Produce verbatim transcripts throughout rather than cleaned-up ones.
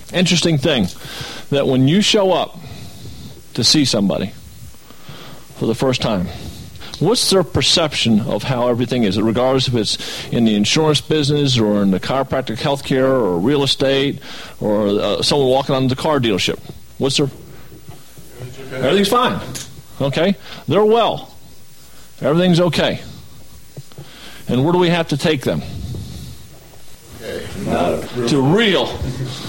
Interesting thing, that when you show up to see somebody for the first time, what's their perception of how everything is, regardless if it's in the insurance business or in the chiropractic healthcare or real estate or uh, someone walking on the car dealership? What's their... Everything's fine. Okay? They're well. Everything's okay. And where do we have to take them? Okay. Not to real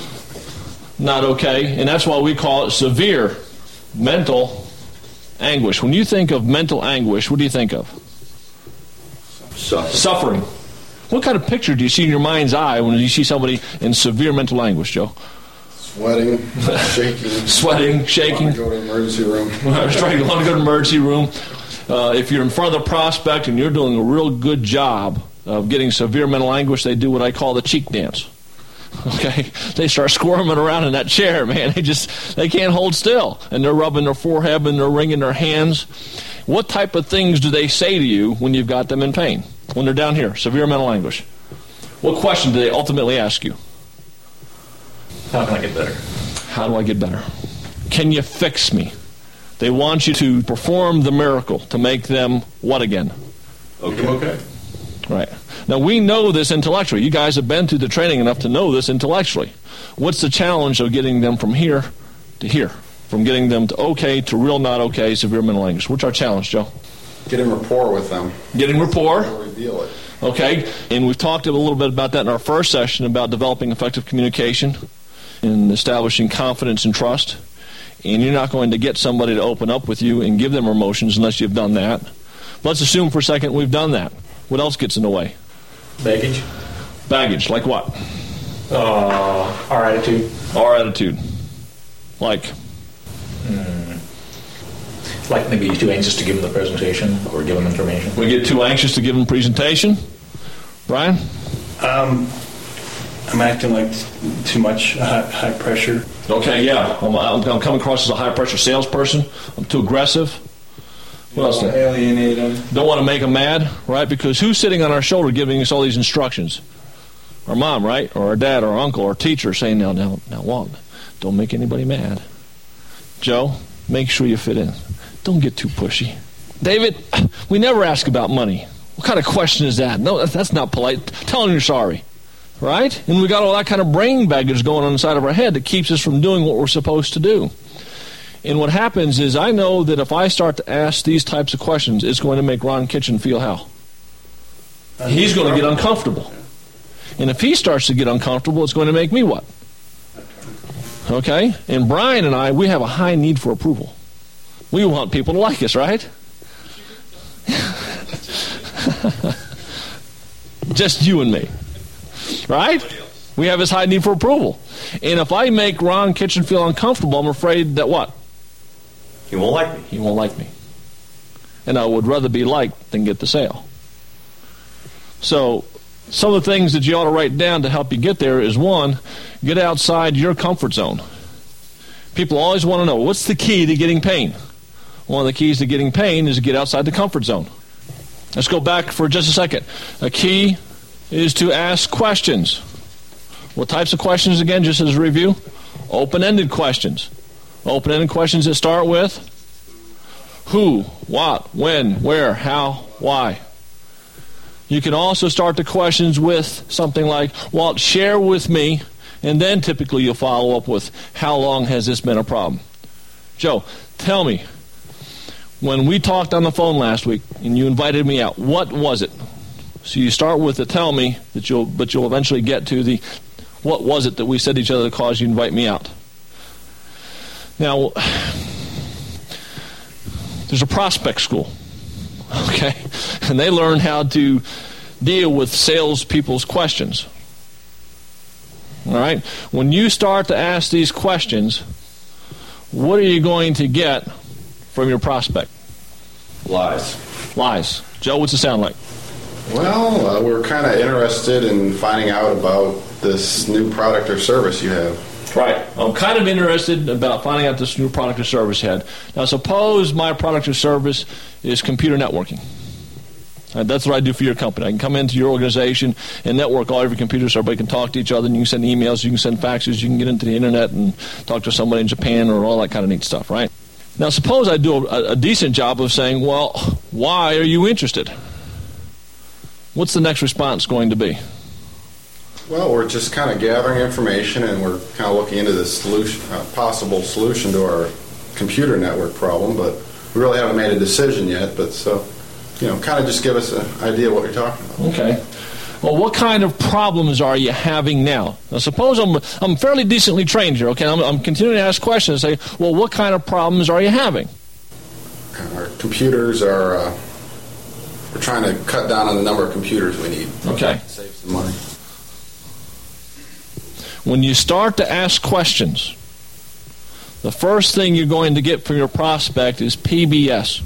not okay. And that's why we call it severe mental anguish. When you think of mental anguish, what do you think of? Suffering. Suffering. What kind of picture do you see in your mind's eye when you see somebody in severe mental anguish, Joe? Sweating, shaking. Sweating, shaking. Want to go to the emergency room. That's right. You want to go to the emergency room. Uh, if you're in front of the prospect and you're doing a real good job of getting severe mental anguish, they do what I call the cheek dance. Okay, they start squirming around in that chair, man. They just, they can't hold still. And they're rubbing their forehead and they're wringing their hands. What type of things do they say to you when you've got them in pain? When they're down here, severe mental anguish. What question do they ultimately ask you? How can I get better? How do I get better? Can you fix me? They want you to perform the miracle to make them what again? Okay. Okay. Right. Now, we know this intellectually. You guys have been through the training enough to know this intellectually. What's the challenge of getting them from here to here? From getting them to okay to real not okay, severe mental anguish. What's our challenge, Joe? Getting rapport with them. Getting rapport. Reveal it. Okay. And we've talked a little bit about that in our first session about developing effective communication and establishing confidence and trust. And you're not going to get somebody to open up with you and give them emotions unless you've done that. Let's assume for a second we've done that. What else gets in the way? Baggage. Baggage, like what? Uh, our attitude. Our attitude. Like? Hmm. Like maybe too anxious to give them the presentation or give them information. We get too anxious to give them presentation? Brian? Um, I'm acting like too much high, high pressure. Okay, yeah. I'm, I'm, I'm coming across as a high-pressure salesperson. I'm too aggressive. What else? Don't alienate them. Don't want to make them mad, right? Because who's sitting on our shoulder giving us all these instructions? Our mom, right? Or our dad, or our uncle, or our teacher saying, now, now, now, Walt, don't make anybody mad. Joe, make sure you fit in. Don't get too pushy. David, we never ask about money. What kind of question is that? No, that's not polite. Tell them you're sorry, right? And we got all that kind of brain baggage going on inside of our head that keeps us from doing what we're supposed to do. And what happens is I know that if I start to ask these types of questions, it's going to make Ron Kitchen feel how? He's going to get uncomfortable. And if he starts to get uncomfortable, it's going to make me what? Okay? And Brian and I, we have a high need for approval. We want people to like us, right? Just you and me. Right? We have this high need for approval. And if I make Ron Kitchen feel uncomfortable, I'm afraid that what? He won't like me. He won't like me. And I would rather be liked than get the sale. So some of the things that you ought to write down to help you get there is, one, get outside your comfort zone. People always want to know, what's the key to getting pain? One of the keys to getting pain is to get outside the comfort zone. Let's go back for just a second. A key is to ask questions. What types of questions, again, just as a review? Open-ended questions. Open-ended questions that start with who, what, when, where, how, why. You can also start the questions with something like, Walt, share with me, and then typically you'll follow up with, how long has this been a problem? Joe, tell me, when we talked on the phone last week and you invited me out, what was it? So you start with the tell me, that you'll, but you'll eventually get to the what was it that we said to each other that caused you to invite me out. Now, there's a prospect school, okay? And they learn how to deal with salespeople's questions. All right? When you start to ask these questions, what are you going to get from your prospect? Lies. Lies. Joe, what's it sound like? Well, uh, we're kind of interested in finding out about this new product or service you have. Right. I'm kind of interested about finding out this new product or service you had. Now, suppose my product or service is computer networking. And that's what I do for your company. I can come into your organization and network all of your computers so everybody can talk to each other, and you can send emails, you can send faxes, you can get into the internet and talk to somebody in Japan or all that kind of neat stuff, right? Now, suppose I do a, a decent job of saying, well, why are you interested? What's the next response going to be? Well, we're just kind of gathering information, and we're kind of looking into this solution, uh, possible solution to our computer network problem, but we really haven't made a decision yet. But so, you know, kind of just give us an idea of what you're talking about. Okay. Well, what kind of problems are you having now? Now, suppose I'm I'm fairly decently trained here, okay? I'm, I'm continuing to ask questions and say, well, what kind of problems are you having? Our computers are, uh, we're trying to cut down on the number of computers we need. Okay. Save some money. When you start to ask questions, the first thing you're going to get from your prospect is P B S.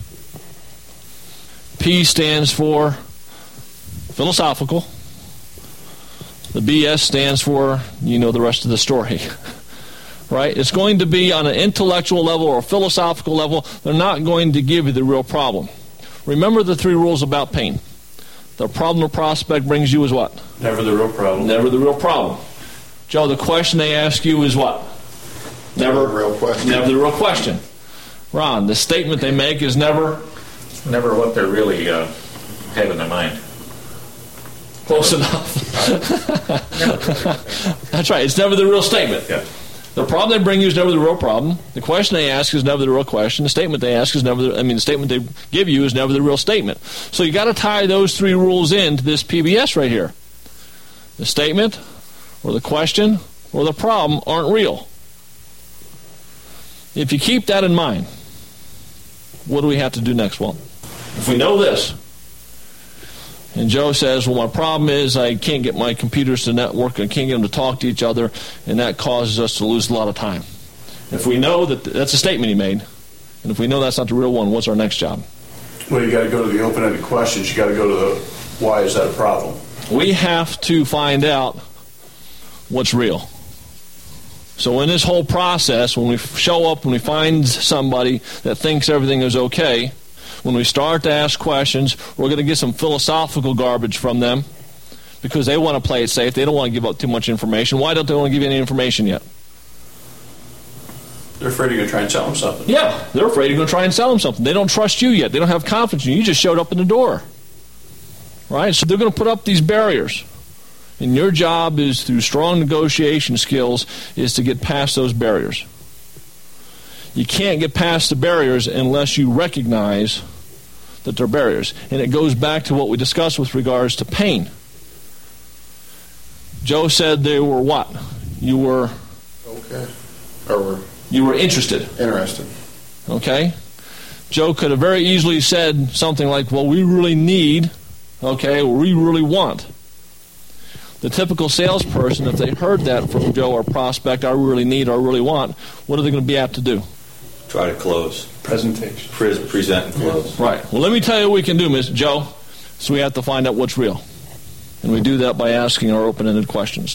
P stands for philosophical. The B S stands for, you know the rest of the story, right? It's going to be on an intellectual level or a philosophical level. They're not going to give you the real problem. Remember the three rules about pain. The problem or prospect brings you is what? Never the real problem. Never the real problem. Joe, the question they ask you is what? Never the real question. Never the real question. Ron, the statement they make is never? Never what they're really uh, have in their mind. Close enough. That's right. It's never the real statement. Yeah. The problem they bring you is never the real problem. The question they ask is never the real question. The statement they ask is never the, I mean, the statement they give you is never the real statement. So you got to tie those three rules into this P B S right here. The statement, or the question, or the problem aren't real. If you keep that in mind, what do we have to do next? Well, if we know this, and Joe says, well, my problem is I can't get my computers to network, I can't get them to talk to each other, and that causes us to lose a lot of time. If we know that that's a statement he made, and if we know that's not the real one, what's our next job? Well, you got to go to the open-ended questions. You got to go to the why is that a problem? We have to find out what's real. So in this whole process, when we show up, when we find somebody that thinks everything is okay, when we start to ask questions, we're going to get some philosophical garbage from them because they want to play it safe. They don't want to give up too much information. Why don't they want to give you any information yet? They're afraid you're going to try and sell them something. Yeah, they're afraid you're going to try and sell them something. They don't trust you yet. They don't have confidence in you. You just showed up in the door. Right? So they're going to put up these barriers. And your job is, through strong negotiation skills, is to get past those barriers. You can't get past the barriers unless you recognize that they're barriers. And it goes back to what we discussed with regards to pain. Joe said they were what? You were... Okay. Or we're You were interested. interested. Okay? Joe could have very easily said something like, well, we really need, okay, or we really want. The typical salesperson, if they heard that from Joe or prospect, I really need or really want, what are they going to be apt to do? Try to close. Presentation. Pre- present and close. Right. Well, let me tell you what we can do, Miss Joe. So we have to find out what's real. And we do that by asking our open-ended questions.